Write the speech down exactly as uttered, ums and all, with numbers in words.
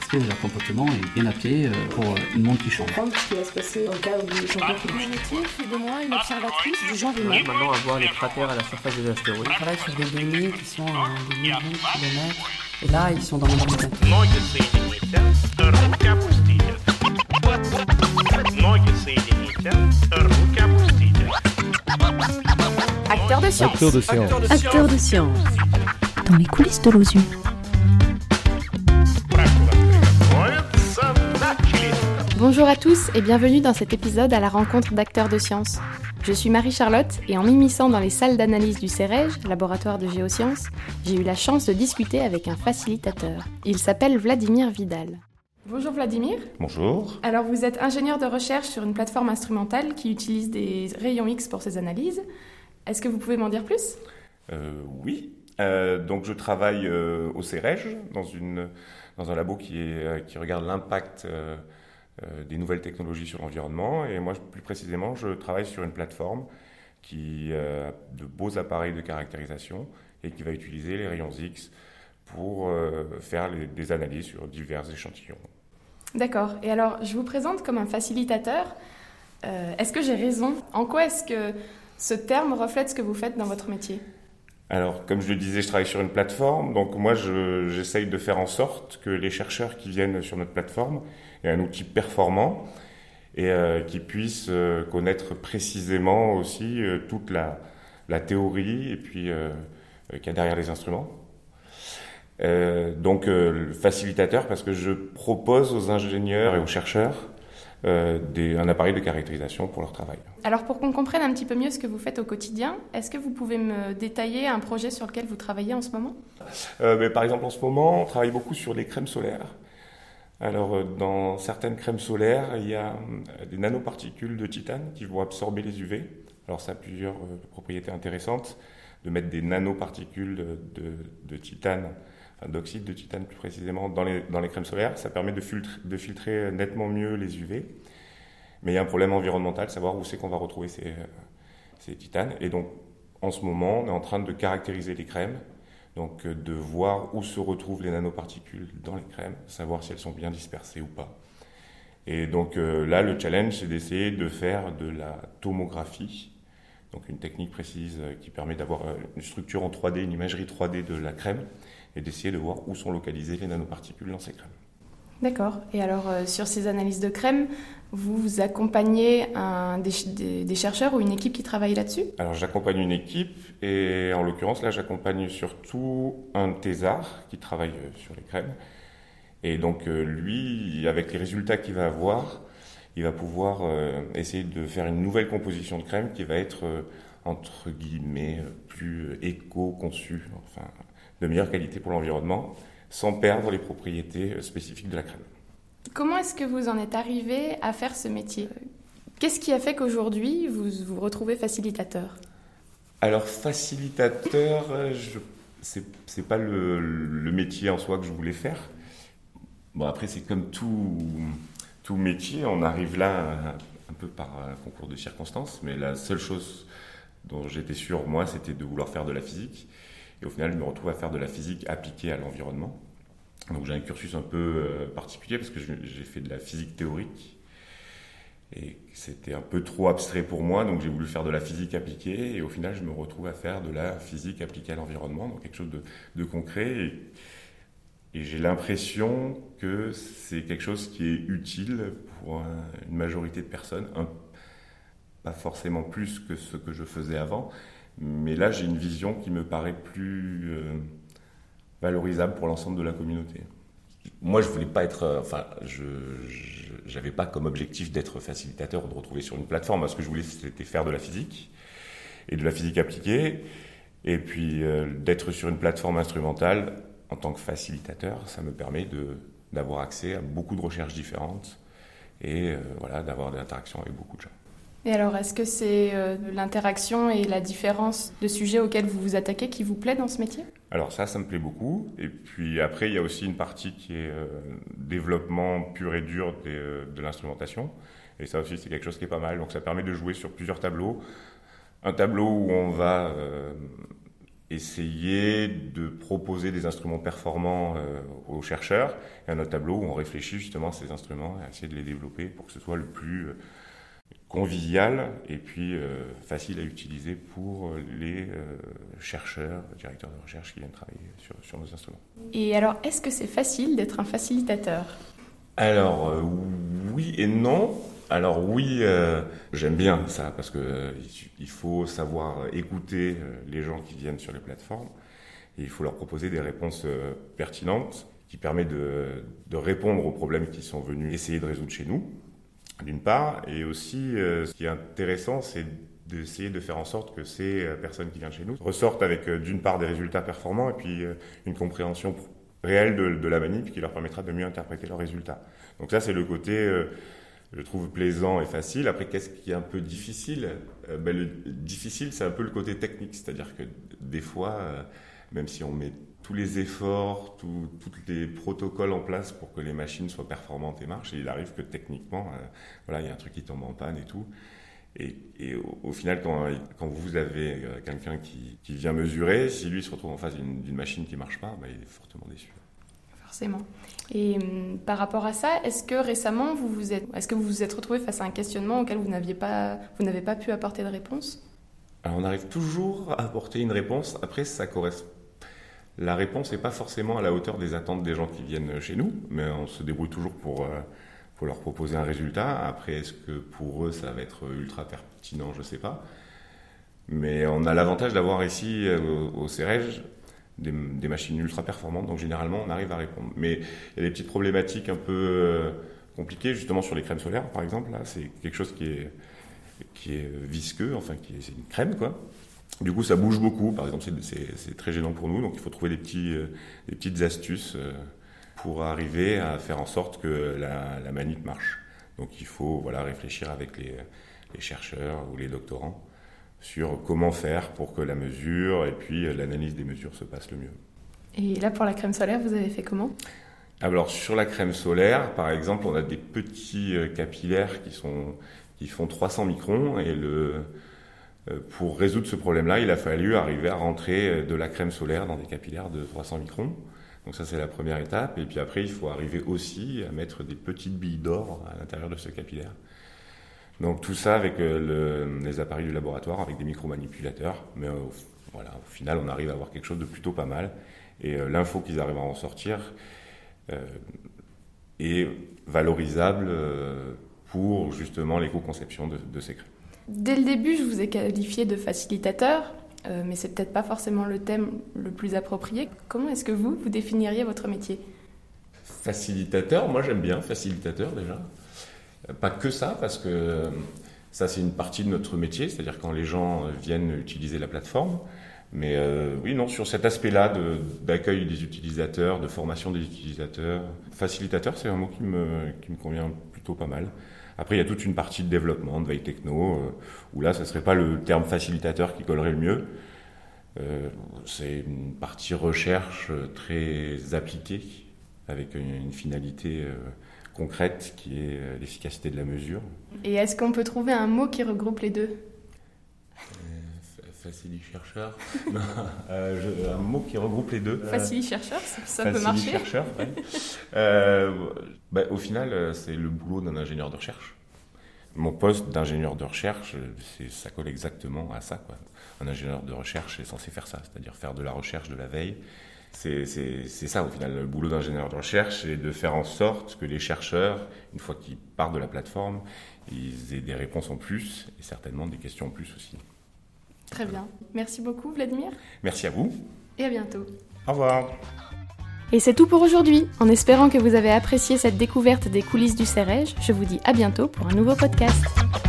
anticiper leur comportement et bien appeler euh, pour une monde qui change. Comprendre ce qui va se passer en cas où les changements climatiques. Mon métier fait de moi une observatrice du genre humain. Maintenant, avoir les cratères à la surface des astéroïdes. Je travaille sur des données qui sont à des millions de kilomètres. Et là, ils sont dans mon ordinateur. Acteur de science. Acteur de science. Acteur de science. Dans les coulisses de l'O S U. Bonjour à tous et bienvenue dans cet épisode à la rencontre d'acteurs de science. Je suis Marie-Charlotte et en m'immisçant dans les salles d'analyse du CEREJ, laboratoire de géosciences, j'ai eu la chance de discuter avec un facilitateur. Il s'appelle Vladimir Vidal. Bonjour Vladimir. Bonjour. Alors vous êtes ingénieur de recherche sur une plateforme instrumentale qui utilise des rayons X pour ses analyses. Est-ce que vous pouvez m'en dire plus ? euh, Oui. Euh, donc je travaille euh, au CEREJ, dans, une, dans un labo qui, est, euh, qui regarde l'impact euh, euh, des nouvelles technologies sur l'environnement. Et moi, plus précisément, je travaille sur une plateforme qui euh, a de beaux appareils de caractérisation et qui va utiliser les rayons X pour euh, faire les, des analyses sur divers échantillons. D'accord. Et alors, je vous présente comme un facilitateur. Euh, est-ce que j'ai raison ? En quoi est-ce que ce terme reflète ce que vous faites dans votre métier ? Alors, comme je le disais, je travaille sur une plateforme. Donc moi, je, j'essaye de faire en sorte que les chercheurs qui viennent sur notre plateforme aient un outil performant et euh, qui puissent euh, connaître précisément aussi euh, toute la, la théorie et puis euh, qu'il y a derrière les instruments. Euh, donc euh, le facilitateur, parce que je propose aux ingénieurs et aux chercheurs euh, des, un appareil de caractérisation pour leur travail. Alors pour qu'on comprenne un petit peu mieux ce que vous faites au quotidien, est-ce que vous pouvez me détailler un projet sur lequel vous travaillez en ce moment ? euh, mais Par exemple, en ce moment, on travaille beaucoup sur les crèmes solaires. Alors euh, dans certaines crèmes solaires, il y a euh, des nanoparticules de titane qui vont absorber les U V. Alors ça a plusieurs euh, propriétés intéressantes, de mettre des nanoparticules de, de, de titane, d'oxyde de titane plus précisément, dans les, dans les crèmes solaires. Ça permet de, filtrer, de filtrer nettement mieux les U V. Mais il y a un problème environnemental, savoir où c'est qu'on va retrouver ces, ces titanes. Et donc, en ce moment, on est en train de caractériser les crèmes, donc de voir où se retrouvent les nanoparticules dans les crèmes, savoir si elles sont bien dispersées ou pas. Et donc euh, là, le challenge, c'est d'essayer de faire de la tomographie, donc une technique précise qui permet d'avoir une structure en trois D, une imagerie trois D de la crème, et d'essayer de voir où sont localisées les nanoparticules dans ces crèmes. D'accord. Et alors, euh, sur ces analyses de crème, vous, vous accompagnez un, des, des, des chercheurs ou une équipe qui travaille là-dessus ? Alors, j'accompagne une équipe, et en l'occurrence, là, j'accompagne surtout un thésard qui travaille sur les crèmes. Et donc, euh, lui, avec les résultats qu'il va avoir, il va pouvoir euh, essayer de faire une nouvelle composition de crème qui va être, euh, entre guillemets, plus éco-conçue, enfin, de meilleure qualité pour l'environnement, sans perdre les propriétés spécifiques de la crème. Comment est-ce que vous en êtes arrivé à faire ce métier ? Qu'est-ce qui a fait qu'aujourd'hui, vous vous retrouvez facilitateur ? Alors, facilitateur, je, c'est, c'est pas le, le métier en soi que je voulais faire. Bon, après, c'est comme tout, tout métier, on arrive là un, un peu par un concours de circonstances, mais la seule chose dont j'étais sûr, moi, c'était de vouloir faire de la physique. Et au final, je me retrouve à faire de la physique appliquée à l'environnement. Donc j'ai un cursus un peu euh, particulier parce que je, j'ai fait de la physique théorique. Et c'était un peu trop abstrait pour moi, donc j'ai voulu faire de la physique appliquée. Et au final, je me retrouve à faire de la physique appliquée à l'environnement, donc quelque chose de, de concret. Et, et j'ai l'impression que c'est quelque chose qui est utile pour un, une majorité de personnes. Un, pas forcément plus que ce que je faisais avant. Mais là, j'ai une vision qui me paraît plus euh, valorisable pour l'ensemble de la communauté. Moi, je voulais pas être, euh, enfin, je, je, j'avais pas comme objectif d'être facilitateur ou de retrouver sur une plateforme. Ce que je voulais, c'était faire de la physique et de la physique appliquée. Et puis, euh, d'être sur une plateforme instrumentale en tant que facilitateur, ça me permet de, d'avoir accès à beaucoup de recherches différentes et euh, voilà, d'avoir de l'interaction avec beaucoup de gens. Et alors, est-ce que c'est euh, l'interaction et la différence de sujets auxquels vous vous attaquez qui vous plaît dans ce métier ? Alors ça, ça me plaît beaucoup. Et puis après, il y a aussi une partie qui est euh, développement pur et dur de, euh, de l'instrumentation. Et ça aussi, c'est quelque chose qui est pas mal. Donc ça permet de jouer sur plusieurs tableaux. Un tableau où on va euh, essayer de proposer des instruments performants euh, aux chercheurs, et un autre tableau où on réfléchit justement à ces instruments et à essayer de les développer pour que ce soit le plus euh, convivial et puis euh, facile à utiliser pour les euh, chercheurs, directeurs de recherche qui viennent travailler sur, sur nos instruments. Et alors, est-ce que c'est facile d'être un facilitateur ? Alors, euh, oui et non. Alors oui, euh, j'aime bien ça parce que euh, il faut savoir écouter euh, les gens qui viennent sur les plateformes et il faut leur proposer des réponses euh, pertinentes qui permettent de, de répondre aux problèmes qu'ils sont venus essayer de résoudre chez nous, d'une part, et aussi euh, ce qui est intéressant, c'est d'essayer de faire en sorte que ces euh, personnes qui viennent chez nous ressortent avec euh, d'une part des résultats performants et puis euh, une compréhension réelle de, de la manip qui leur permettra de mieux interpréter leurs résultats. Donc ça, c'est le côté... Euh, je trouve plaisant et facile. Après, qu'est-ce qui est un peu difficile ? euh, ben, Le difficile, c'est un peu le côté technique. C'est-à-dire que des fois, euh, même si on met tous les efforts, tous les protocoles en place pour que les machines soient performantes et marchent, et il arrive que techniquement, euh, voilà, il y a un truc qui tombe en panne et tout. Et, et au, au final, quand, quand vous avez euh, quelqu'un qui, qui vient mesurer, si lui se retrouve en face d'une, d'une machine qui ne marche pas, ben, il est fortement déçu. Forcément. Et hum, par rapport à ça, est-ce que récemment, vous vous êtes, est-ce que vous vous êtes retrouvé face à un questionnement auquel vous n'aviez pas, vous n'avez pas pu apporter de réponse ? Alors, on arrive toujours à apporter une réponse. Après, ça correspond. La réponse n'est pas forcément à la hauteur des attentes des gens qui viennent chez nous, mais on se débrouille toujours pour, euh, pour leur proposer un résultat. Après, est-ce que pour eux, ça va être ultra pertinent ? Je ne sais pas. Mais on a l'avantage d'avoir ici, euh, au, au CEREJ, Des, des machines ultra performantes, donc généralement on arrive à répondre. Mais il y a des petites problématiques un peu euh, compliquées, justement sur les crèmes solaires par exemple. Là, c'est quelque chose qui est, qui est visqueux, enfin qui est, c'est une crème quoi. Du coup ça bouge beaucoup, par exemple c'est, c'est, c'est très gênant pour nous, donc il faut trouver des, petits, euh, des petites astuces euh, pour arriver à faire en sorte que la, la manip marche. Donc il faut voilà, réfléchir avec les, les chercheurs ou les doctorants sur comment faire pour que la mesure et puis l'analyse des mesures se passe le mieux. Et là, pour la crème solaire, vous avez fait comment ? Alors, sur la crème solaire, par exemple, on a des petits capillaires qui, sont, qui font trois cents microns et le, pour résoudre ce problème-là, il a fallu arriver à rentrer de la crème solaire dans des capillaires de trois cents microns. Donc ça, c'est la première étape. Et puis après, il faut arriver aussi à mettre des petites billes d'or à l'intérieur de ce capillaire. Donc tout ça avec euh, le, les appareils du laboratoire, avec des micromanipulateurs. Mais euh, voilà, au final, on arrive à avoir quelque chose de plutôt pas mal. Et euh, l'info qu'ils arrivent à en sortir euh, est valorisable euh, pour justement l'éco-conception de, de ces crèmes. Dès le début, je vous ai qualifié de facilitateur, euh, mais c'est peut-être pas forcément le thème le plus approprié. Comment est-ce que vous, vous définiriez votre métier ? Facilitateur, moi j'aime bien facilitateur déjà. Pas que ça, parce que ça c'est une partie de notre métier, c'est-à-dire quand les gens viennent utiliser la plateforme. Mais euh, oui, non, sur cet aspect-là de, d'accueil des utilisateurs, de formation des utilisateurs, facilitateur, c'est un mot qui me, qui me convient plutôt pas mal. Après, il y a toute une partie de développement, de veille techno, euh, où là, ce ne serait pas le terme facilitateur qui collerait le mieux. Euh, c'est une partie recherche très appliquée, avec une, une finalité euh, concrète qui est l'efficacité de la mesure. Et est-ce qu'on peut trouver un mot qui regroupe les deux ? Facili-chercheur. euh, je, un mot qui regroupe les deux. Facili-chercheur, ça, ça peut marcher. Facili-chercheur, ouais. euh, bah, au final, c'est le boulot d'un ingénieur de recherche. Mon poste d'ingénieur de recherche, c'est, ça colle exactement à ça, quoi. Un ingénieur de recherche est censé faire ça, c'est-à-dire faire de la recherche, de la veille. C'est, c'est, c'est ça, au final, le boulot d'ingénieur de recherche, c'est de faire en sorte que les chercheurs, une fois qu'ils partent de la plateforme, ils aient des réponses en plus et certainement des questions en plus aussi. Très bien. Merci beaucoup, Vladimir. Merci à vous. Et à bientôt. Au revoir. Et c'est tout pour aujourd'hui. En espérant que vous avez apprécié cette découverte des coulisses du CEREJ, je vous dis à bientôt pour un nouveau podcast.